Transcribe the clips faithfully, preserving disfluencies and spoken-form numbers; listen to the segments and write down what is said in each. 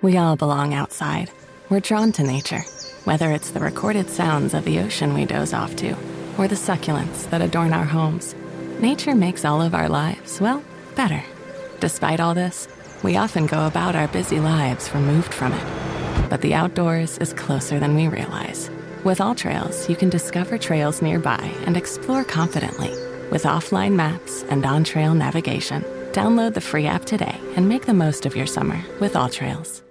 We all belong outside. We're drawn to nature, whether it's the recorded sounds of the ocean we doze off to, or the succulents that adorn our homes. Nature makes all of our lives, well, better. Despite all this, we often go about our busy lives removed from it. But the outdoors is closer than we realize. With AllTrails, you can discover trails nearby and explore confidently. With offline maps and on-trail navigation, download the free app today and make the most of your summer with AllTrails.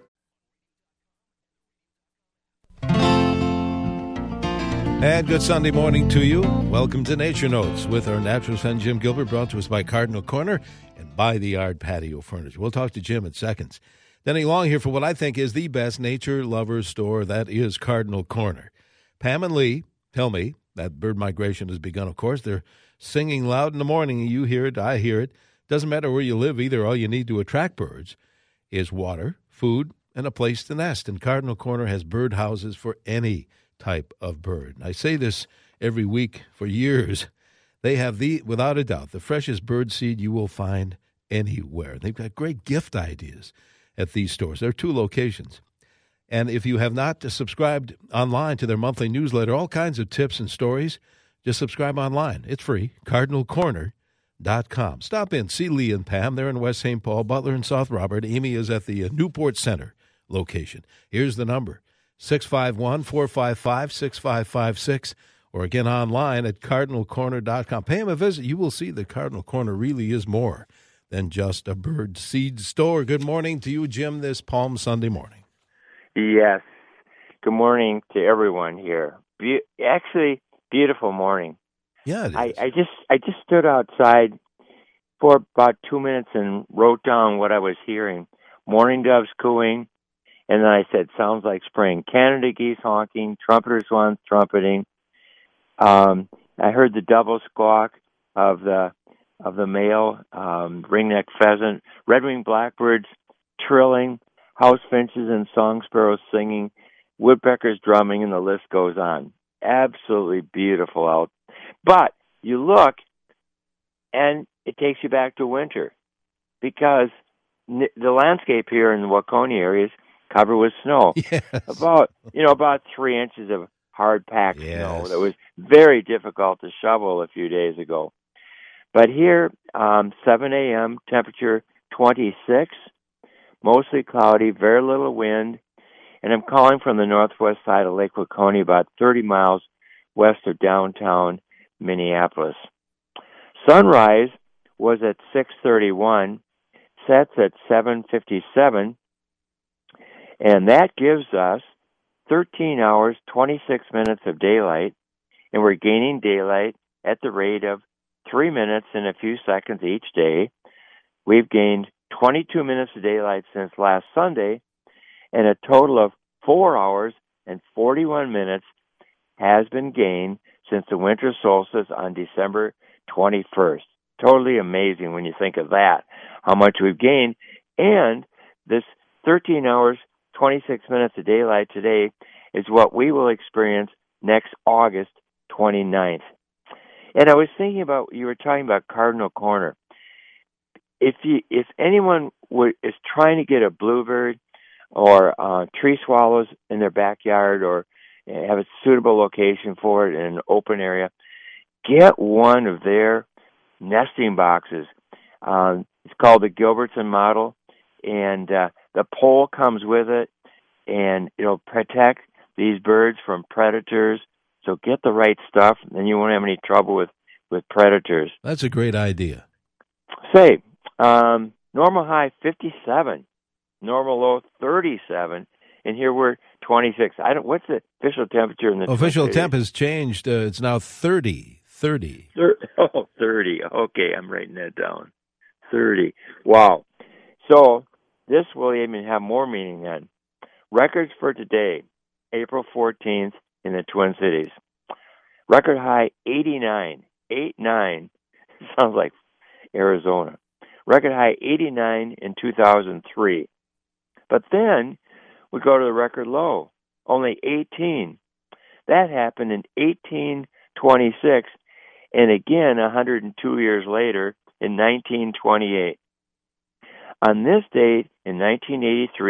And good Sunday morning to you. Welcome to Nature Notes with our naturalist friend Jim Gilbert, brought to us by Cardinal Corner and by the Yard Patio Furniture. We'll talk to Jim in seconds. Denny Long here for what I think is the best nature lover store, that is Cardinal Corner. Pam and Lee tell me that bird migration has begun, of course. They're singing loud in the morning. You hear it, I hear it. Doesn't matter where you live either. All you need to attract birds is water, food, and a place to nest. And Cardinal Corner has bird houses for any type of bird. I say this every week for years. They have, the, without a doubt, the freshest bird seed you will find anywhere. They've got great gift ideas at these stores. There are two locations. And if you have not subscribed online to their monthly newsletter, all kinds of tips and stories, just subscribe online. It's free, cardinal corner dot com. Stop in, see Lee and Pam. They're in West Saint Paul, Butler and South Robert. Amy is at the Newport Center location. Here's the number, six five one, four five five, six five five six, or again online at cardinal corner dot com. Pay them a visit. You will see that Cardinal Corner really is more than just a bird seed store. Good morning to you, Jim, this Palm Sunday morning. Yes. Good morning to everyone here. Be- actually, beautiful morning. Yeah, it is. I, I just I just stood outside for about two minutes and wrote down what I was hearing. Morning doves cooing, and then I said, sounds like spring. Canada geese honking, trumpeters once trumpeting. Um, I heard the double squawk of the of the male um, ringneck pheasant, red-winged blackbirds trilling, house finches and song sparrows singing, woodpeckers drumming, and the list goes on. Absolutely beautiful out. But you look, and it takes you back to winter, because n- the landscape here in the Waconia area is covered with snow. Yes. About, you know, about three inches of hard-packed Yes. snow that was very difficult to shovel a few days ago. But here, um, seven a.m., temperature twenty-six, mostly cloudy, very little wind, and I'm calling from the northwest side of Lake Waconia, about thirty miles west of downtown Minneapolis. Sunrise was at six thirty-one, sets at seven fifty-seven, and that gives us thirteen hours, twenty-six minutes of daylight, and we're gaining daylight at the rate of three minutes and a few seconds each day. We've gained twenty-two minutes of daylight since last Sunday, and a total of four hours and forty-one minutes has been gained since the winter solstice on December twenty-first. Totally amazing when you think of that, how much we've gained. And this thirteen hours, twenty-six minutes of daylight today is what we will experience next August twenty-ninth. And I was thinking about, you were talking about Cardinal Corner. If you, if anyone would, is trying to get a bluebird or uh, tree swallows in their backyard, or have a suitable location for it in an open area, get one of their nesting boxes. Um, it's called the Gilbertson model, and uh, the pole comes with it, and it'll protect these birds from predators. So get the right stuff, and you won't have any trouble with, with predators. That's a great idea. Say, um, normal high fifty-seven, normal low thirty-seven, and here we're twenty-six. I don't. What's the official temperature in the Official Twin temp Cities? has changed. Uh, it's now thirty. thirty. Thir- oh, thirty. Okay, I'm writing that down. thirty. Wow. So this will even have more meaning then. Records for today, April fourteenth in the Twin Cities. Record high eighty-nine. eighty-nine. Sounds like Arizona. Record high eighty-nine in two thousand three. But then we go to the record low, only eighteen. That happened in eighteen twenty-six, and again one hundred two years later in nineteen twenty-eight. On this date in nineteen eighty-three,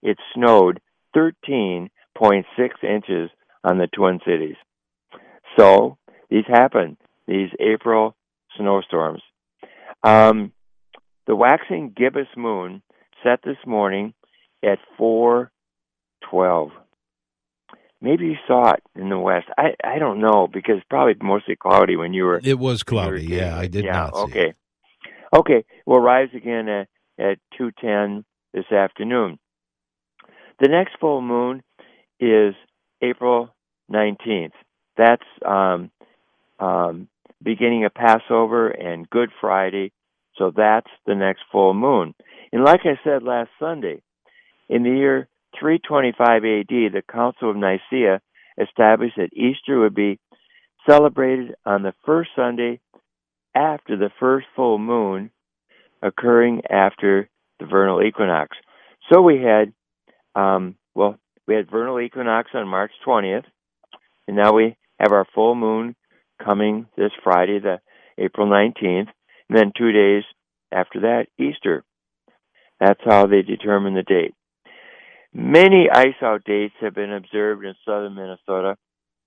it snowed thirteen point six inches on the Twin Cities. So these happen, these April snowstorms. Um, the waxing gibbous moon set this morning at four twelve. Maybe you saw it in the west. I, I don't know, because it's probably mostly cloudy when you were... It was cloudy, yeah. I did yeah, not see okay. it. Okay, we'll rise again at, at two ten this afternoon. The next full moon is April nineteenth. That's um, um, beginning of Passover and Good Friday, so that's the next full moon. And like I said last Sunday, in the year three twenty-five A D, the Council of Nicaea established that Easter would be celebrated on the first Sunday after the first full moon, occurring after the vernal equinox. So we had, um, well, we had vernal equinox on March twentieth, and now we have our full moon coming this Friday, the April nineteenth, and then two days after that, Easter. That's how they determine the date. Many ice-out dates have been observed in southern Minnesota,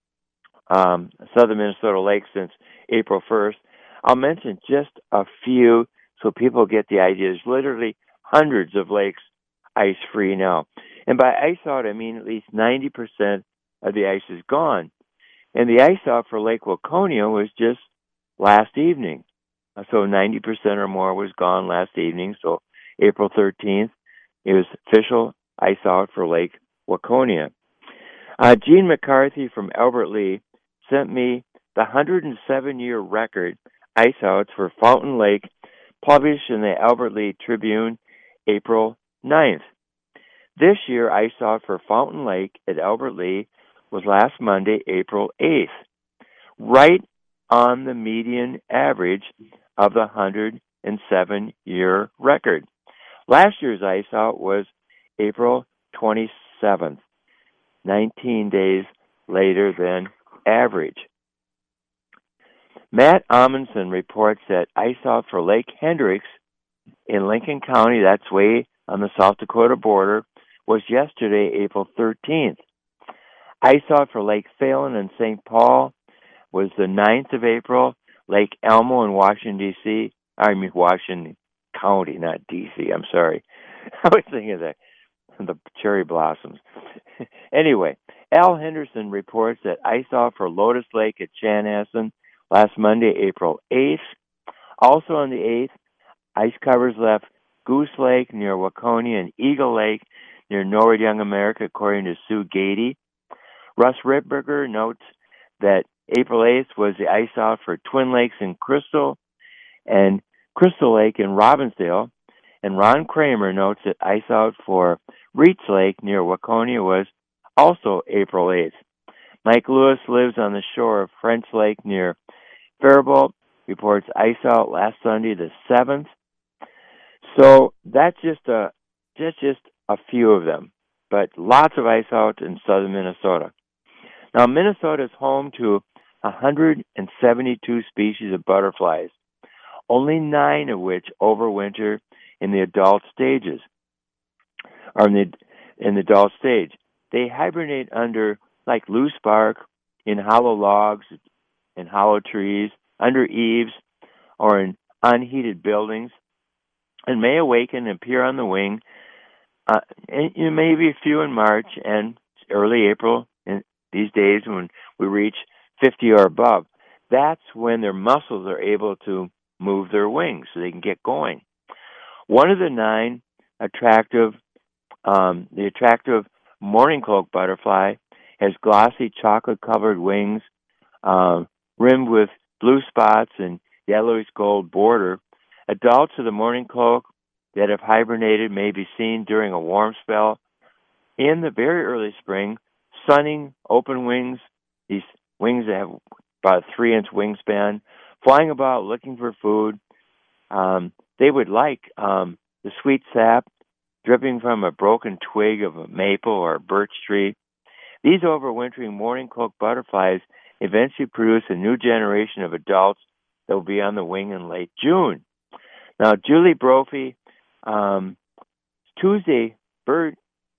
um, southern Minnesota lakes since April first. I'll mention just a few so people get the idea. There's literally hundreds of lakes ice-free now. And by ice-out, I mean at least ninety percent of the ice is gone. And the ice-out for Lake Waconia was just last evening. So ninety percent or more was gone last evening. So April thirteenth, it was official ice out for Lake Waconia. Uh, Gene McCarthy from Albert Lea sent me the one hundred seven year record ice outs for Fountain Lake, published in the Albert Lea Tribune, April ninth. This year, ice out for Fountain Lake at Albert Lea was last Monday, April eighth, right on the median average of the one hundred seven year record. Last year's ice out was April twenty-seventh, nineteen days later than average. Matt Amundsen reports that ice out for Lake Hendricks in Lincoln County, that's way on the South Dakota border, was yesterday, April thirteenth. Ice out for Lake Phalen in Saint Paul was the ninth of April. Lake Elmo in Washington, D C, I mean Washington County, not D C, I'm sorry. I was thinking of the, the cherry blossoms. Anyway, Al Henderson reports that ice out for Lotus Lake at Chanhassen last Monday, April eighth. Also on the eighth, ice covers left Goose Lake near Waconia and Eagle Lake near Norwood Young America, according to Sue Gady. Russ Ripberger notes that April eighth was the ice out for Twin Lakes in Crystal and Crystal Lake in Robbinsdale. And Ron Kramer notes that ice out for Reach Lake near Waconia was also April eighth. Mike Lewis lives on the shore of French Lake near Faribault, reports ice out last Sunday the seventh. So that's just a just just a few of them, but lots of ice out in southern Minnesota. Now, Minnesota is home to one hundred seventy-two species of butterflies, only nine of which overwinter in the adult stages, or in the in the adult stage. They hibernate under, like loose bark, in hollow logs, in hollow trees, under eaves, or in unheated buildings, and may awaken and appear on the wing. Uh, and you may be few in March and early April, in these days when we reach fifty or above. That's when their muscles are able to move their wings so they can get going. One of the nine attractive, um, the attractive morning cloak butterfly has glossy chocolate-covered wings, uh, rimmed with blue spots and yellowish gold border. Adults of the morning cloak that have hibernated may be seen during a warm spell in the very early spring, sunning open wings, these wings that have about a three-inch wingspan, flying about looking for food. Um, they would like um, the sweet sap dripping from a broken twig of a maple or a birch tree. These overwintering morning cloak butterflies eventually produce a new generation of adults that will be on the wing in late June. Now, Julie Brophy, um, Tuesday bird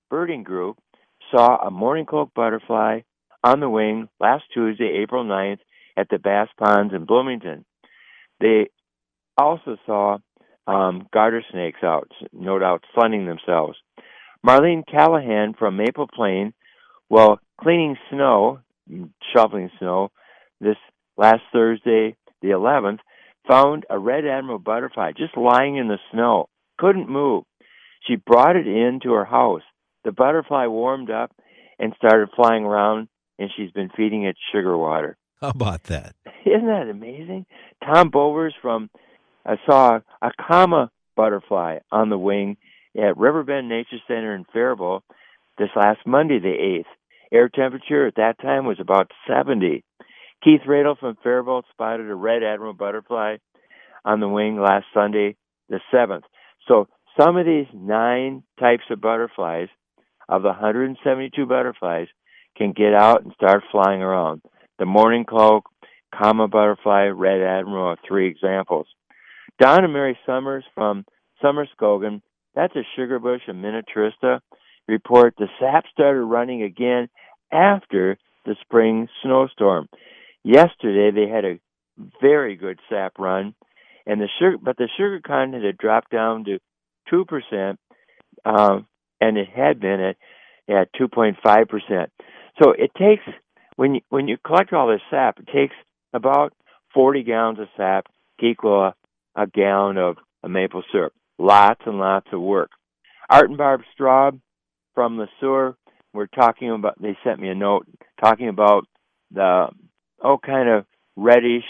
Birding Group saw a morning cloak butterfly on the wing last Tuesday, April ninth, at the Bass Ponds in Bloomington. They also saw um, garter snakes out, no doubt sunning themselves. Marlene Callahan from Maple Plain, well, cleaning snow, shoveling snow, this last Thursday, the eleventh, found a red admiral butterfly just lying in the snow, couldn't move. She brought it into her house. The butterfly warmed up and started flying around, and she's been feeding it sugar water. How about that? Isn't that amazing? Tom Bovers from I saw a comma butterfly on the wing at Riverbend Nature Center in Faribault this last Monday, the eighth. Air temperature at that time was about seventy. Keith Radel from Faribault spotted a red admiral butterfly on the wing last Sunday, the seventh. So some of these nine types of butterflies, of the one hundred seventy-two butterflies, can get out and start flying around. The morning cloak, comma butterfly, red admiral are three examples. Don and Mary Summers from Summerskogan, that's a sugar bush, a Miniaturista, report the sap started running again after the spring snowstorm. Yesterday they had a very good sap run, and the sugar, but the sugar content had dropped down to two percent, um, and it had been at at two point five percent. So it takes when you, when you collect all this sap, it takes about forty gallons of sap to equal a, a gallon of a maple syrup. Lots and lots of work. Art and Barb Straub from Le Sueur were talking about, they sent me a note talking about the, oh, kind of reddish,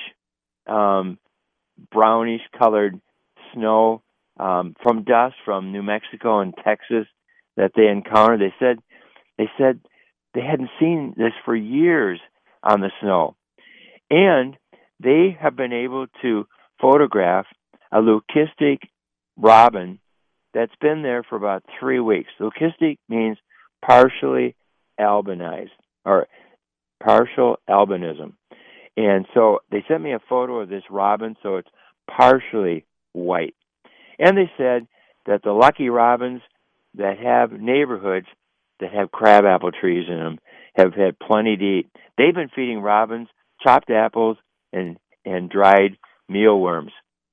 um, brownish colored snow um, from dust from New Mexico and Texas that they encountered. They said, they said they hadn't seen this for years on the snow. And they have been able to photograph a leucistic robin that's been there for about three weeks. Leucistic means partially albinized, or partial albinism. And so they sent me a photo of this robin, so it's partially white. And they said that the lucky robins that have neighborhoods that have crabapple trees in them have had plenty to eat. They've been feeding robins chopped apples and, and dried mealworms.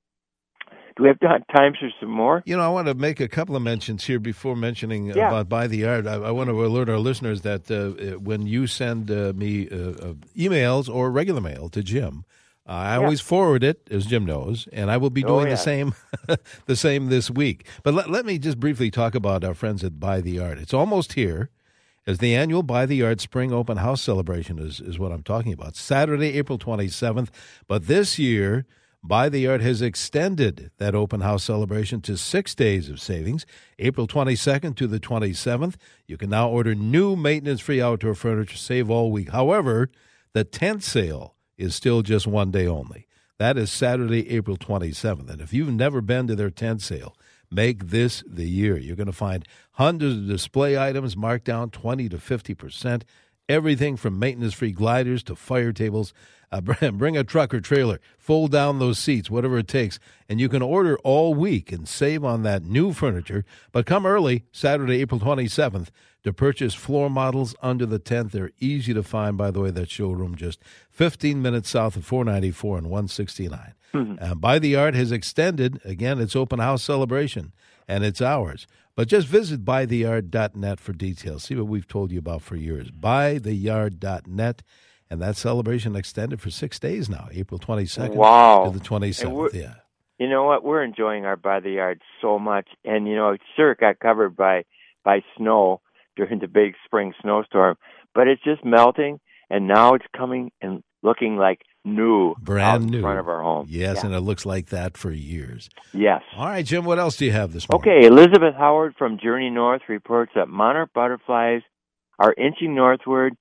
Do we have time for some more? You know, I want to make a couple of mentions here before mentioning yeah. about By the Yard. I, I want to alert our listeners that uh, when you send uh, me uh, uh, emails or regular mail to Jim, uh, I yeah. always forward it, as Jim knows, and I will be doing oh, yeah. the same the same this week. But let, let me just briefly talk about our friends at By the Yard. It's almost here, as the annual By the Yard Spring Open House Celebration is, is what I'm talking about. Saturday, April twenty-seventh. But this year, By the Yard has extended that open house celebration to six days of savings, April twenty-second to the twenty-seventh. You can now order new maintenance-free outdoor furniture, save all week. However, the tent sale is still just one day only. That is Saturday, April twenty-seventh. And if you've never been to their tent sale, make this the year. You're going to find hundreds of display items marked down twenty to fifty percent. Everything from maintenance-free gliders to fire tables. Uh, bring a truck or trailer, fold down those seats, whatever it takes, and you can order all week and save on that new furniture. But come early, Saturday, April twenty-seventh, to purchase floor models under the tent. They're easy to find, by the way, that showroom just fifteen minutes south of four ninety-four and one sixty-nine. Mm-hmm. Uh, By the Yard has extended, again, its open house celebration, and it's ours. But just visit by the yard dot net for details. See what we've told you about for years. by the yard dot net. And that celebration extended for six days now, April twenty-second wow. to the twenty-seventh. Yeah. You know what? We're enjoying our By the Yard so much. And, you know, sure, it got covered by, by snow during the big spring snowstorm, but it's just melting, and now it's coming and looking like new. Brand out new. In front of our home. Yes, yeah. and it looks like that for years. Yes. All right, Jim, what else do you have this morning? Okay, Elizabeth Howard from Journey North reports that monarch butterflies are inching northward.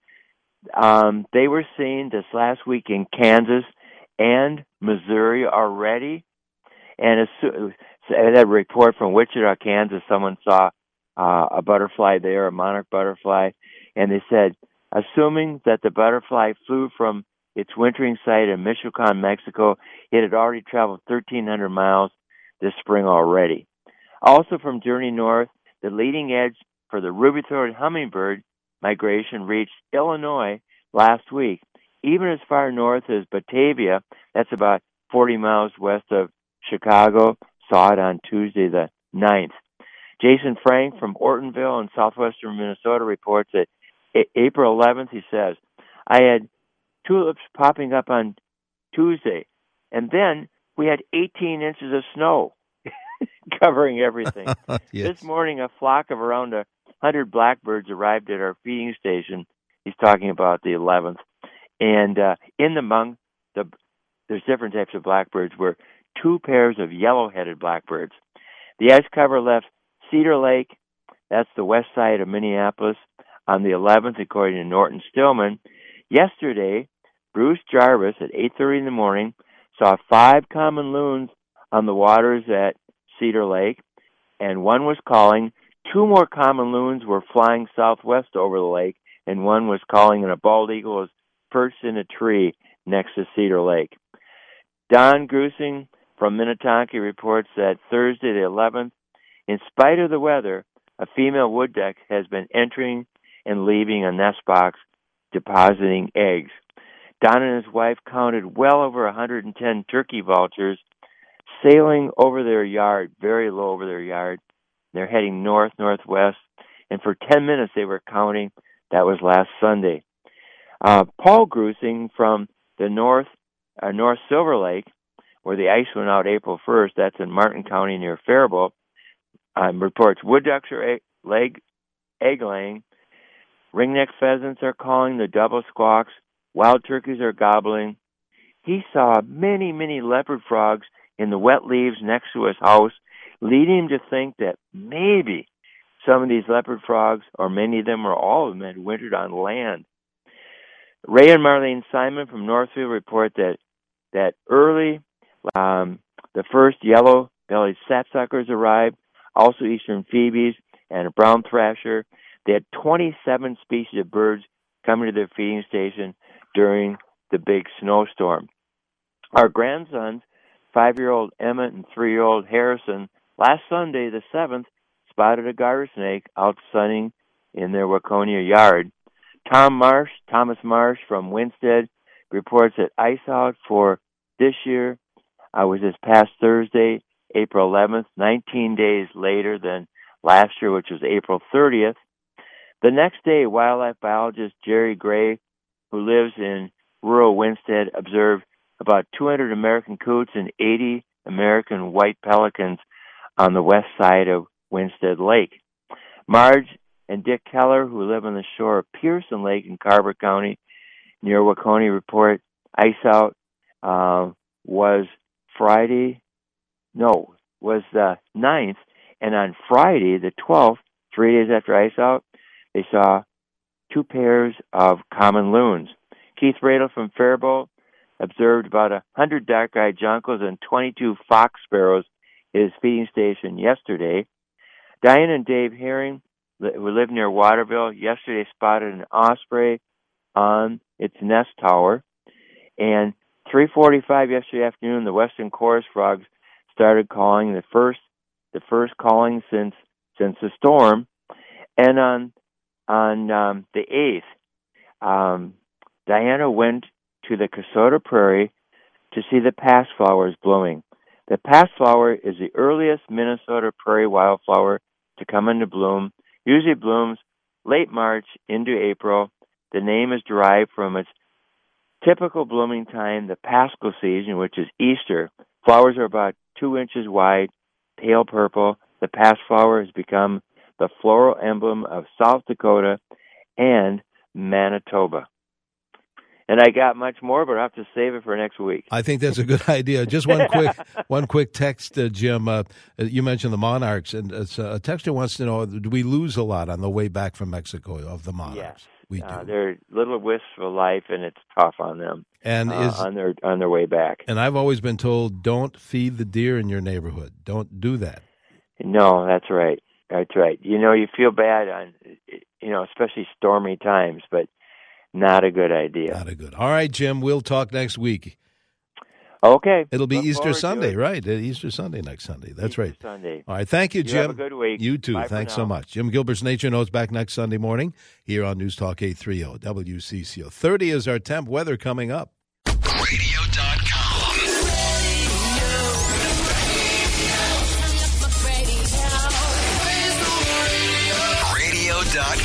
Um, they were seen this last week in Kansas and Missouri already. And a, a report from Wichita, Kansas, someone saw uh, a butterfly there, a monarch butterfly, and they said, assuming that the butterfly flew from its wintering site in Michoacan, Mexico, it had already traveled thirteen hundred miles this spring already. Also from Journey North, the leading edge for the ruby-throated hummingbird migration reached Illinois last week, even as far north as Batavia. That's about forty miles west of Chicago. Saw it on Tuesday the ninth. Jason Frank from Ortonville in southwestern Minnesota reports that April eleventh, he says, I had tulips popping up on Tuesday, and then we had eighteen inches of snow covering everything. Yes. This morning, a flock of around one hundred blackbirds arrived at our feeding station. He's talking about the eleventh. And uh, in the among the, there's different types of blackbirds, were two pairs of yellow-headed blackbirds. The ice cover left Cedar Lake, that's the west side of Minneapolis, on the eleventh, according to Norton Stillman. Yesterday, Bruce Jarvis at eight thirty in the morning saw five common loons on the waters at Cedar Lake, and one was calling. Two more common loons were flying southwest over the lake, and one was calling, and a bald eagle was perched in a tree next to Cedar Lake. Don Grusing from Minnetonka reports that Thursday the eleventh, in spite of the weather, a female wood duck has been entering and leaving a nest box, depositing eggs. Don and his wife counted well over one hundred ten turkey vultures sailing over their yard, very low over their yard. They're heading north, northwest, and for ten minutes they were counting. That was last Sunday. Uh, Paul Grusing from the north, uh, North Silver Lake, where the ice went out April first, that's in Martin County near Faribault, um, reports wood ducks are egg, leg, egg laying, ringneck pheasants are calling, the double squawks, wild turkeys are gobbling. He saw many, many leopard frogs in the wet leaves next to his house, leading him to think that maybe some of these leopard frogs, or many of them or all of them, had wintered on land. Ray and Marlene Simon from Northfield report that that early um, the first yellow-bellied sapsuckers arrived, also eastern phoebes and a brown thrasher. They had twenty-seven species of birds coming to their feeding station during the big snowstorm. Our grandsons, five-year-old Emmett and three-year-old Harrison, last Sunday, the seventh, spotted a garter snake out sunning in their Waconia yard. Tom Marsh, Thomas Marsh from Winstead, reports that ice out for this year uh, was this past Thursday, April eleventh, nineteen days later than last year, which was April thirtieth. The next day, wildlife biologist Jerry Gray, who lives in rural Winstead, observed about two hundred American coots and eighty American white pelicans on the west side of Winstead Lake. Marge and Dick Keller, who live on the shore of Pearson Lake in Carver County near Waconia, report ice out uh, was Friday, no, was the ninth, and on Friday, the twelfth, three days after ice out, they saw two pairs of common loons. Keith Radel from Faribault observed about one hundred dark-eyed jonquils and twenty-two fox sparrows at his feeding station yesterday. Diane and Dave Herring, who live near Waterville, yesterday spotted an osprey on its nest tower. And three forty-five yesterday afternoon, the western chorus frogs started calling, the first the first calling since since the storm. And on on um, the eighth, um, Diana went to the Kasota Prairie to see the pass flowers blooming. The pass flower is the earliest Minnesota prairie wildflower to come into bloom. Usually blooms late March into April. The name is derived from its typical blooming time, the Paschal season, which is Easter. Flowers are about two inches wide, pale purple. The pass flower has become the floral emblem of South Dakota and Manitoba. And I got much more, but I have to save it for next week. I think that's a good idea. Just one quick one quick text, uh, Jim. Uh, you mentioned the monarchs, and uh, a texter wants to know, do we lose a lot on the way back from Mexico of the monarchs? Yes. We do. Uh, they're little wisps of life, and it's tough on them and uh, is, on their on their way back. And I've always been told, don't feed the deer in your neighborhood. Don't do that. No, that's right. That's right. You know, you feel bad on, you know, especially stormy times, but not a good idea. Not a good. All right, Jim, we'll talk next week. Okay. It'll be Look Easter forward to Sunday, it. right? Easter Sunday next Sunday. That's Easter right. Sunday. All right. Thank you, You Jim. have a good week. You too. Bye for Thanks so now. much. Jim Gilbert's Nature Notes back next Sunday morning here on News Talk eight thirty W C C O. thirty is our temp. Weather coming up. radio dot com. radio dot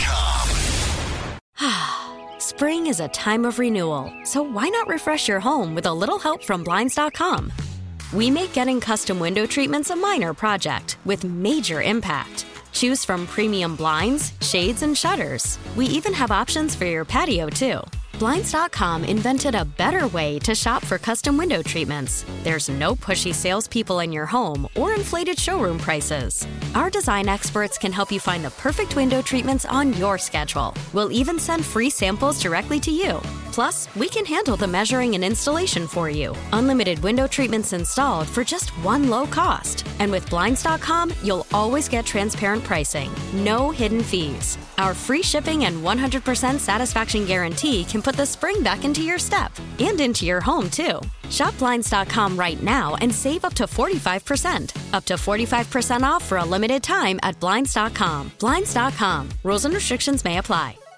com. Spring is a time of renewal, so why not refresh your home with a little help from Blinds dot com? We make getting custom window treatments a minor project with major impact. Choose from premium blinds, shades, and shutters. We even have options for your patio, too. Blinds dot com invented a better way to shop for custom window treatments. There's no pushy salespeople in your home or inflated showroom prices. Our design experts can help you find the perfect window treatments on your schedule. We'll even send free samples directly to you. Plus, we can handle the measuring and installation for you. Unlimited window treatments installed for just one low cost. And with Blinds dot com, you'll always get transparent pricing. No hidden fees. Our free shipping and one hundred percent satisfaction guarantee can put the spring back into your step and into your home, too. Shop Blinds dot com right now and save up to forty-five percent. Up to forty-five percent off for a limited time at Blinds dot com. Blinds dot com. Rules and restrictions may apply.